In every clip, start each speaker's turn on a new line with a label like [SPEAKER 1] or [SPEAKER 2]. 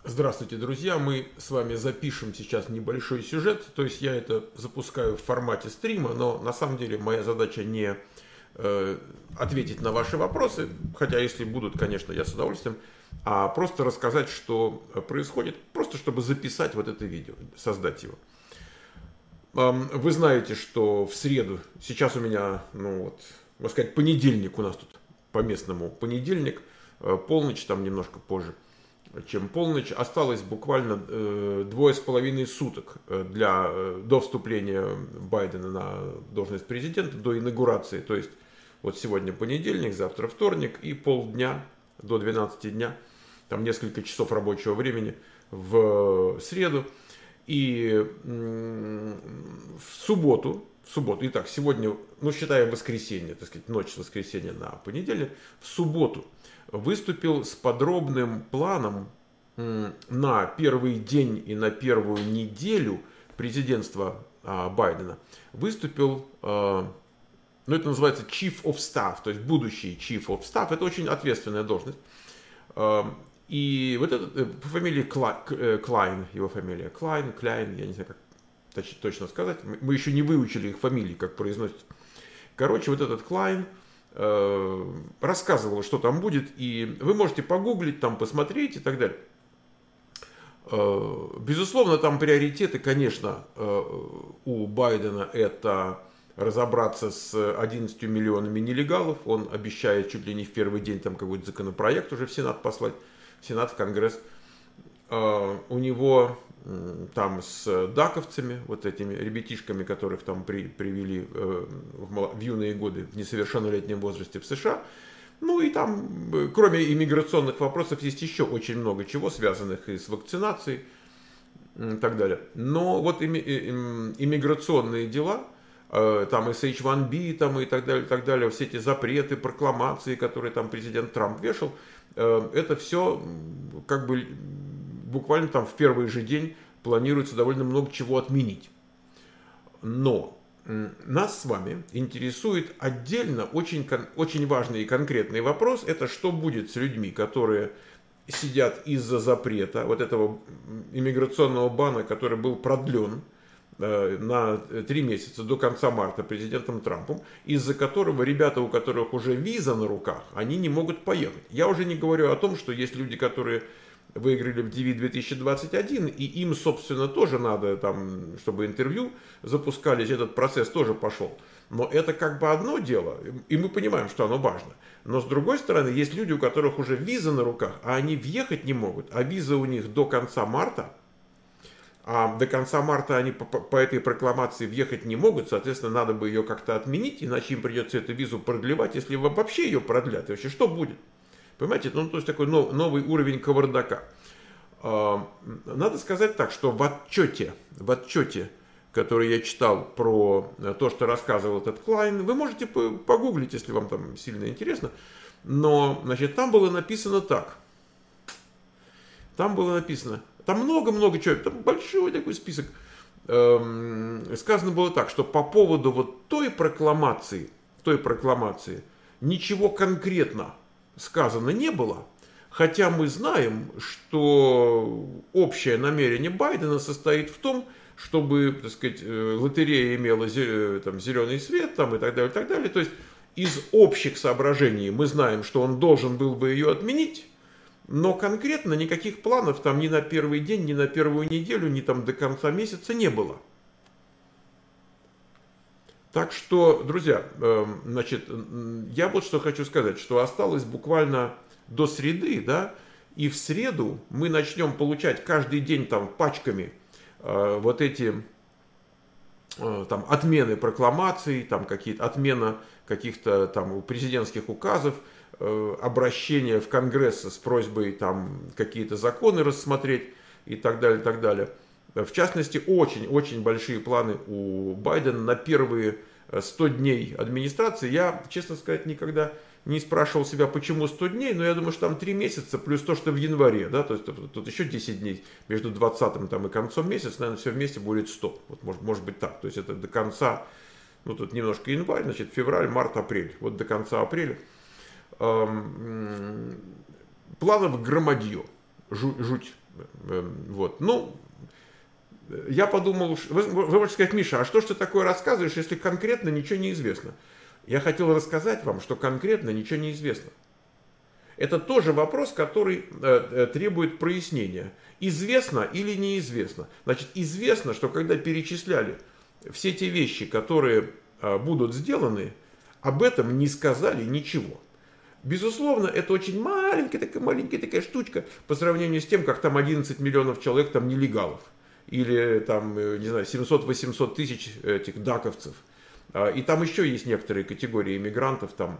[SPEAKER 1] Здравствуйте, друзья! Мы с вами запишем сейчас небольшой сюжет, то есть я это запускаю в формате стрима, но на самом деле моя задача не ответить на ваши вопросы, хотя если будут, конечно, я с удовольствием, а просто рассказать, что происходит, просто чтобы записать вот это видео, создать его. Вы знаете, что в среду, сейчас у меня, можно сказать, понедельник у нас тут, по-местному понедельник, полночь, там немножко позже, чем полночь. Осталось буквально 2,5 суток до вступления Байдена на должность президента, до инаугурации. То есть вот сегодня понедельник, завтра вторник и полдня до 12 дня, там несколько часов рабочего времени в среду. И в субботу, итак, сегодня, считая воскресенье, так сказать, ночь с воскресенья на понедельник, в субботу выступил с подробным планом на первый день и на первую неделю президентства Байдена. Выступил, это называется Chief of Staff, то есть будущий Chief of Staff. Это очень ответственная должность. И вот этот, по фамилии Клайн, его фамилия Клайн, я не знаю, как точно сказать. Мы еще не выучили их фамилии, как произносится. Короче, вот этот Клайн рассказывал, что там будет, и вы можете погуглить, там посмотреть и так далее. Безусловно, там приоритеты, конечно, у Байдена это разобраться с 11 миллионами нелегалов. Он обещает чуть ли не в первый день там какой-то законопроект уже в Сенат послать, в Сенат, в Конгресс. У него там с даковцами, вот этими ребятишками, которых там привели в юные годы, в несовершеннолетнем возрасте в США. И там, кроме иммиграционных вопросов, есть еще очень много чего, связанных и с вакцинацией и так далее. Но вот иммиграционные дела, там и с H1B, там и так далее, все эти запреты, прокламации, которые там президент Трамп вешал, это все как бы буквально там в первый же день планируется довольно много чего отменить. Но нас с вами интересует отдельно очень важный и конкретный вопрос. Это что будет с людьми, которые сидят из-за запрета, вот этого иммиграционного бана, который был продлен на 3 месяца до конца марта президентом Трампом, из-за которого ребята, у которых уже виза на руках, они не могут поехать. Я уже не говорю о том, что есть люди, которые выиграли в DV 2021, и им, собственно, тоже надо, там, чтобы интервью запускались, этот процесс тоже пошел. Но это как бы одно дело, и мы понимаем, что оно важно. Но с другой стороны, есть люди, у которых уже виза на руках, а они въехать не могут, а виза у них до конца марта, а до конца марта они по этой прокламации въехать не могут, соответственно, надо бы ее как-то отменить, иначе им придется эту визу продлевать, если вообще ее продлят, и вообще что будет? Понимаете, то есть такой новый уровень кавардака. Надо сказать так, что в отчете, который я читал про то, что рассказывал этот Клайн, вы можете погуглить, если вам там сильно интересно, но, значит, там было написано так. Там много-много чего, там большой такой список. Сказано было так, что по поводу вот той прокламации ничего конкретно сказано не было, хотя мы знаем, что общее намерение Байдена состоит в том, чтобы, так сказать, лотерея имела там, зеленый свет там, и так далее, и так далее. То есть из общих соображений мы знаем, что он должен был бы ее отменить, но конкретно никаких планов там ни на первый день, ни на первую неделю, ни там до конца месяца не было. Так что, друзья, значит, я вот что хочу сказать, что осталось буквально до среды, да, и в среду мы начнем получать каждый день там пачками вот эти там отмены прокламаций, там отмена каких-то там президентских указов, обращение в Конгресс с просьбой там какие-то законы рассмотреть и так далее, и так далее. В частности, очень-очень большие планы у Байдена на первые 100 дней администрации. Я, честно сказать, никогда не спрашивал себя, почему 100 дней, но я думаю, что там 3 месяца, плюс то, что в январе, да, то есть тут еще 10 дней между 20-м там, и концом месяца, наверное, все вместе будет 100. Вот может быть так. То есть это до конца, тут немножко январь, значит, февраль, март, апрель. Вот до конца апреля. Планов громадье. жуть. Вот. Ну, я подумал, вы можете сказать: Миша, а что ж ты такое рассказываешь, если конкретно ничего не известно? Я хотел рассказать вам, что конкретно ничего не известно. Это тоже вопрос, который требует прояснения. Известно или неизвестно? Значит, известно, что когда перечисляли все те вещи, которые будут сделаны, об этом не сказали ничего. Безусловно, это очень маленькая такая штучка по сравнению с тем, как там 11 миллионов человек там нелегалов. Или там, не знаю, 700-800 тысяч этих даковцев. И там еще есть некоторые категории иммигрантов, там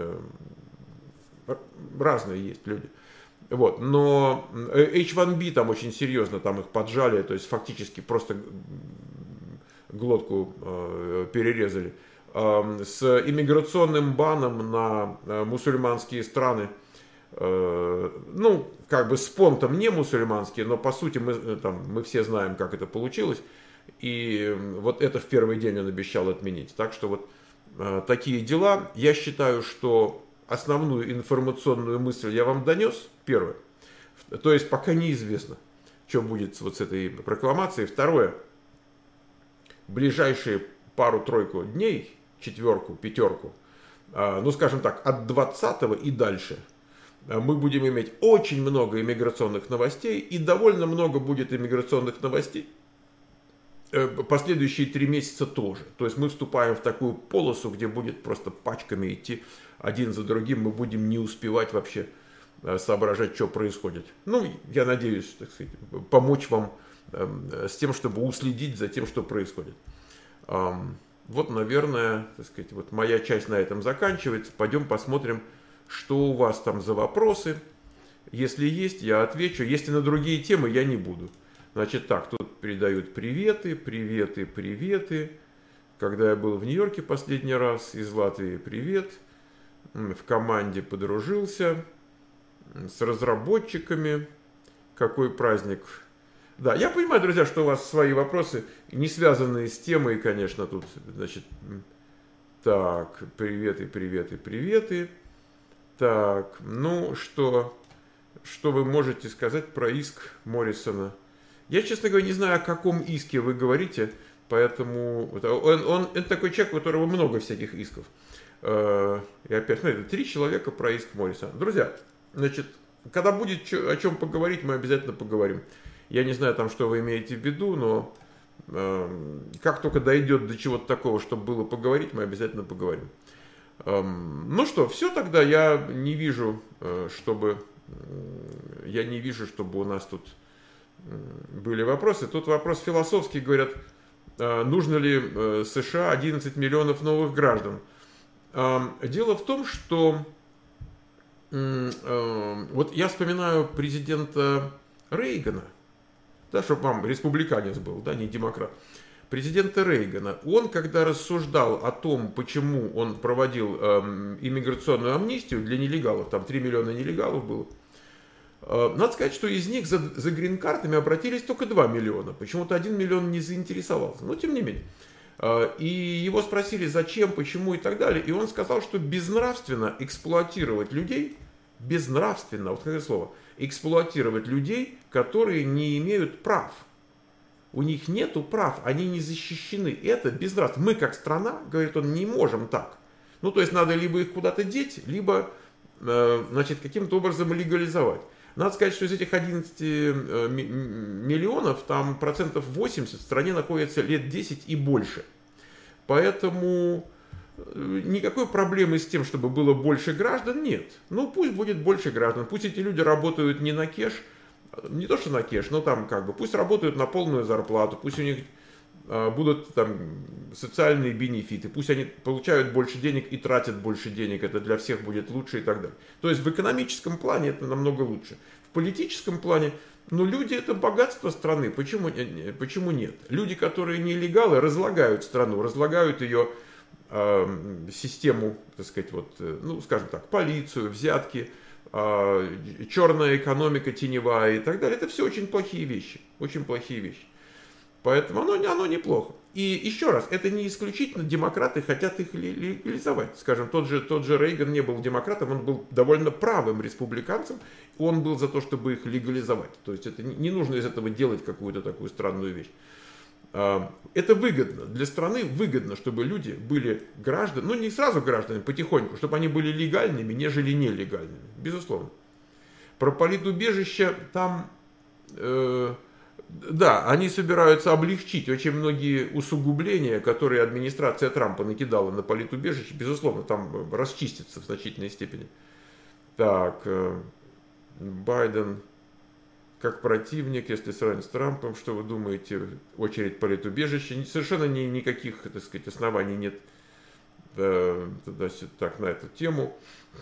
[SPEAKER 1] разные есть люди. Вот. Но H1B там очень серьезно, там их поджали, то есть фактически просто глотку перерезали. С иммиграционным баном на мусульманские страны, ну, как бы с понтом не мусульманские, но по сути мы все знаем, как это получилось. И вот это в первый день он обещал отменить. Так что вот такие дела. Я считаю, что основную информационную мысль я вам донес. Первое. То есть пока неизвестно, что будет вот с этой прокламацией. Второе. Ближайшие пару-тройку дней, четверку, пятерку, ну скажем так, от 20-го и дальше, мы будем иметь очень много иммиграционных новостей, и довольно много будет иммиграционных новостей последующие 3 месяца тоже. То есть мы вступаем в такую полосу, где будет просто пачками идти один за другим, мы будем не успевать вообще соображать, что происходит. Ну, я надеюсь, так сказать, помочь вам с тем, чтобы уследить за тем, что происходит. Вот, наверное, так сказать, вот моя часть на этом заканчивается. Пойдем посмотрим, что у вас там за вопросы. Если есть, я отвечу. Если на другие темы, я не буду. Значит так, тут передают приветы. Когда я был в Нью-Йорке последний раз, из Латвии привет. В команде подружился с разработчиками. Какой праздник. Да, я понимаю, друзья, что у вас свои вопросы, не связанные с темой, конечно, тут, значит, так, приветы. Так, ну, что вы можете сказать про иск Моррисона? Я, честно говоря, не знаю, о каком иске вы говорите, поэтому это такой человек, у которого много всяких исков. И опять, смотрите, 3 человека про иск Моррисона. Друзья, значит, когда будет о чем поговорить, мы обязательно поговорим. Я не знаю, там, что вы имеете в виду, но как только дойдет до чего-то такого, чтобы было поговорить, мы обязательно поговорим. Ну что, все тогда. Я не вижу, чтобы у нас тут были вопросы. Тут вопрос философский, говорят, нужно ли США 11 миллионов новых граждан. Дело в том, что вот я вспоминаю президента Рейгана, да, чтобы вам республиканец был, да, не демократ, президента Рейгана. Он, когда рассуждал о том, почему он проводил иммиграционную амнистию для нелегалов, там 3 миллиона нелегалов было, надо сказать, что из них за грин-картами обратились только 2 миллиона. Почему-то 1 миллион не заинтересовался, но тем не менее. И его спросили, зачем, почему и так далее. И он сказал, что безнравственно эксплуатировать людей, безнравственно, вот какое слово, эксплуатировать людей, которые не имеют прав. У них нету прав, они не защищены. Это безнравственно. Мы как страна, говорит он, не можем так. Ну, то есть надо либо их куда-то деть, либо, значит, каким-то образом легализовать. Надо сказать, что из этих 11 миллионов, там процентов 80 в стране находится лет 10 и больше. Поэтому никакой проблемы с тем, чтобы было больше граждан, нет. Ну, пусть будет больше граждан. Пусть эти люди работают не на кеш, не то что на кеш, но там как бы, пусть работают на полную зарплату, пусть у них будут там социальные бенефиты, пусть они получают больше денег и тратят больше денег, это для всех будет лучше и так далее. То есть в экономическом плане это намного лучше. В политическом плане, ну, люди это богатство страны, почему нет? Люди, которые нелегалы, разлагают страну, разлагают ее систему, так сказать, вот, ну, скажем так, полицию, взятки, черная экономика теневая и так далее. Это все очень плохие вещи, очень плохие вещи. Поэтому оно неплохо. И еще раз, это не исключительно демократы хотят их легализовать. Скажем, тот же Рейган не был демократом, он был довольно правым республиканцем, он был за то, чтобы их легализовать. То есть это не нужно из этого делать какую-то такую странную вещь. Это выгодно. Для страны выгодно, чтобы люди были гражданами, ну не сразу гражданами, потихоньку, чтобы они были легальными, нежели нелегальными. Безусловно. Про политубежище там... Да, они собираются облегчить очень многие усугубления, которые администрация Трампа накидала на политубежище. Безусловно, там расчистится в значительной степени. Так, Байден как противник, если сравнить с Трампом, что вы думаете, очередь политубежища? Совершенно никаких, так сказать, оснований нет так, на эту тему.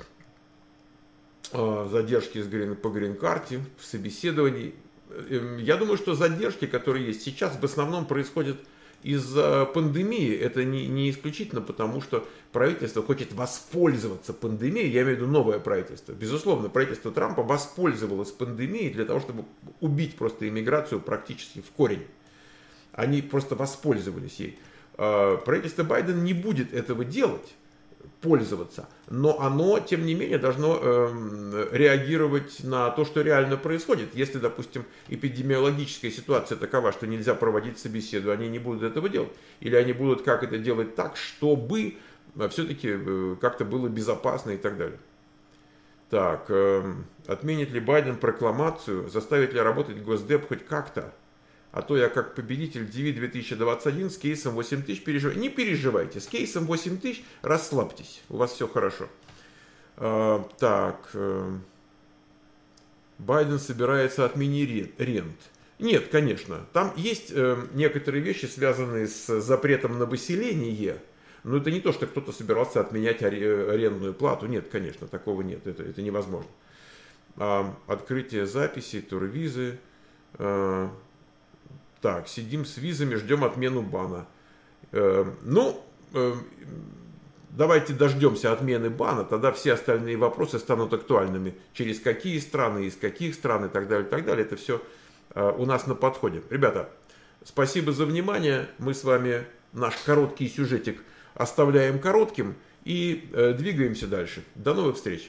[SPEAKER 1] Задержки по грин-карте, собеседований. Я думаю, что задержки, которые есть сейчас, в основном происходят из-за пандемии. Это не исключительно потому, что правительство хочет воспользоваться пандемией. Я имею в виду новое правительство. Безусловно, правительство Трампа воспользовалось пандемией для того, чтобы убить просто иммиграцию практически в корень. Они просто воспользовались ей. Правительство Байдена не будет этого делать, пользоваться, но оно, тем не менее, должно реагировать на то, что реально происходит. Если, допустим, эпидемиологическая ситуация такова, что нельзя проводить собеседование, они не будут этого делать. Или они будут как это делать так, чтобы все-таки как-то было безопасно и так далее. Так, отменит ли Байден прокламацию, заставит ли работать Госдеп хоть как-то? А то я как победитель DV 2021 с кейсом 8000 переживаю. Не переживайте, с кейсом 8000 расслабьтесь, у вас все хорошо. Так, Байден собирается отменить рент. Нет, конечно, там есть некоторые вещи, связанные с запретом на выселение. Но это не то, что кто-то собирался отменять арендную плату. Нет, конечно, такого нет, это невозможно. Открытие записей, турвизы. Так, сидим с визами, ждем отмену бана. Давайте дождемся отмены бана, тогда все остальные вопросы станут актуальными. Через какие страны, из каких стран и так далее, так далее. Это все у нас на подходе. Ребята, спасибо за внимание. Мы с вами наш короткий сюжетик оставляем коротким и двигаемся дальше. До новых встреч.